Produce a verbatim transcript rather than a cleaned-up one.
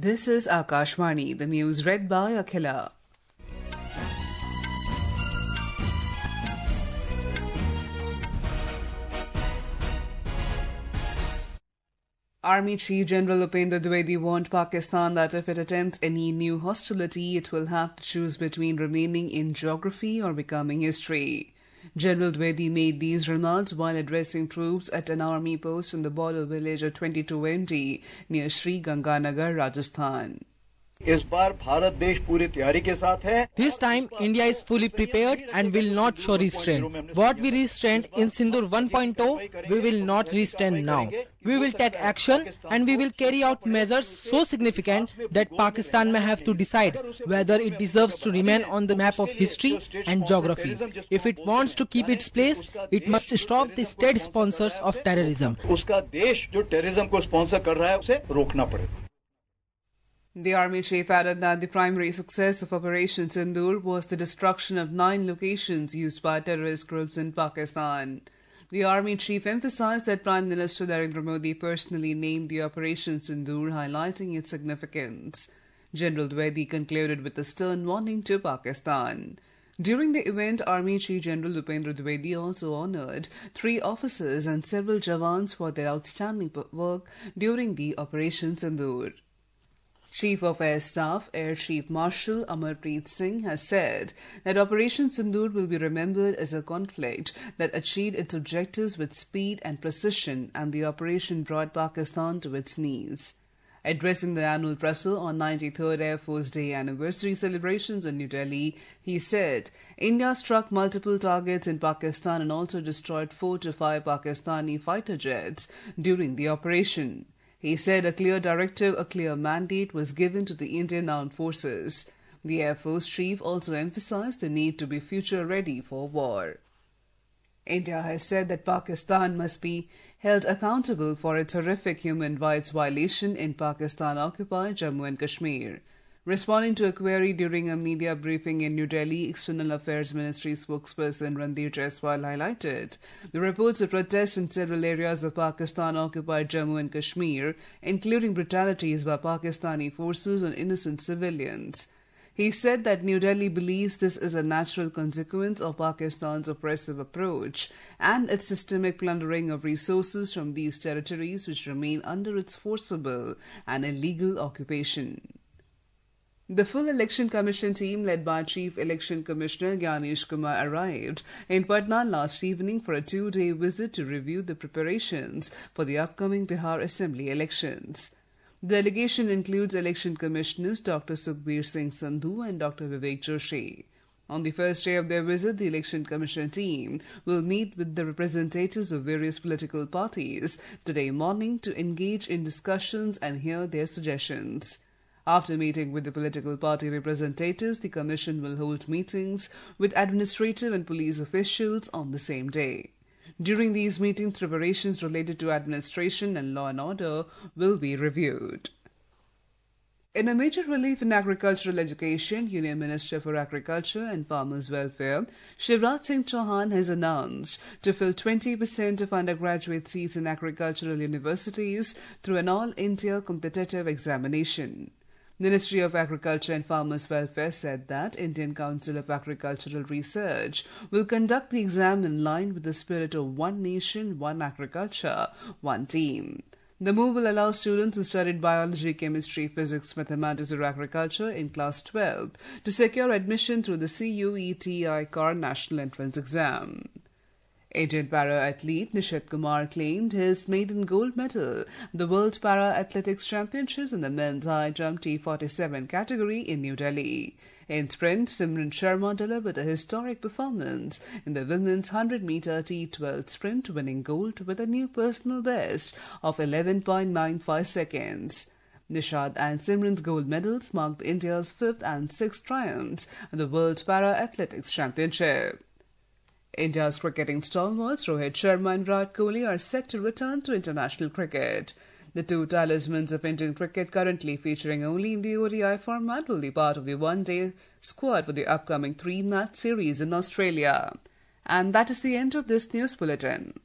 This is Akashvani, the news read by Akhila. Army Chief General Upendra Dwivedi warned Pakistan that if it attempts any new hostility, it will have to choose between remaining in geography or becoming history. General Dwivedi made these remarks while addressing troops at an army post in the border village of twenty-two M D near Sri Ganganagar, Rajasthan. This time, India is fully prepared and will not show restraint. What we restrained in Sindoor one point oh, we will not restrain now. We will take action and we will carry out measures so significant that Pakistan may have to decide whether it deserves to remain on the map of history and geography. If it wants to keep its place, it must stop the state sponsors of terrorism. The Army Chief added that the primary success of Operation Sindoor was the destruction of nine locations used by terrorist groups in Pakistan. The Army Chief emphasized that Prime Minister Narendra Modi personally named the Operation Sindoor, highlighting its significance. General Dwivedi concluded with a stern warning to Pakistan. During the event, Army Chief General Upendra Dwivedi also honoured three officers and several Jawans for their outstanding work during the Operation Sindoor. Chief of Air Staff, Air Chief Marshal Amarpreet Singh has said that Operation Sindoor will be remembered as a conflict that achieved its objectives with speed and precision, and the operation brought Pakistan to its knees. Addressing the annual presser on ninety-third Air Force Day anniversary celebrations in New Delhi, he said, India struck multiple targets in Pakistan and also destroyed four to five Pakistani fighter jets during the operation. He said a clear directive, a clear mandate was given to the Indian Armed Forces. The Air Force Chief also emphasized the need to be future-ready for war. India has said that Pakistan must be held accountable for its horrific human rights violation in Pakistan-occupied Jammu and Kashmir. Responding to a query during a media briefing in New Delhi, External Affairs Ministry spokesperson Ranveer Jaiswal highlighted the reports of protests in several areas of Pakistan-occupied Jammu and Kashmir, including brutalities by Pakistani forces on innocent civilians. He said that New Delhi believes this is a natural consequence of Pakistan's oppressive approach and its systemic plundering of resources from these territories which remain under its forcible and illegal occupation. The full Election Commission team, led by Chief Election Commissioner Gyanesh Kumar, arrived in Patna last evening for a two-day visit to review the preparations for the upcoming Bihar Assembly elections. The delegation includes Election Commissioners Doctor Sukhbir Singh Sandhu and Doctor Vivek Joshi. On the first day of their visit, the Election Commission team will meet with the representatives of various political parties today morning to engage in discussions and hear their suggestions. After meeting with the political party representatives, the Commission will hold meetings with administrative and police officials on the same day. During these meetings, preparations related to administration and law and order will be reviewed. In a major relief in agricultural education, Union Minister for Agriculture and Farmers' Welfare, Shivraj Singh Chauhan, has announced to fill twenty percent of undergraduate seats in agricultural universities through an all-India competitive examination. Ministry of Agriculture and Farmers' Welfare said that Indian Council of Agricultural Research will conduct the exam in line with the spirit of One Nation, One Agriculture, One Team. The move will allow students who studied biology, chemistry, physics, mathematics or agriculture in class twelve to secure admission through the C U E T I C A R National Entrance Exam. Indian para-athlete Nishit Kumar claimed his maiden gold medal at the World Para-Athletics Championships in the men's high jump T forty-seven category in New Delhi. In sprint, Simran Sharma delivered a historic performance in the women's one hundred meter T twelve sprint, winning gold with a new personal best of eleven point nine five seconds. Nishad and Simran's gold medals marked India's fifth and sixth triumphs at the World Para-Athletics Championship. India's cricketing stalwarts Rohit Sharma and Virat Kohli are set to return to international cricket. The two talismans of Indian cricket, currently featuring only in the O D I format, will be part of the one-day squad for the upcoming three-match series in Australia. And that is the end of this news bulletin.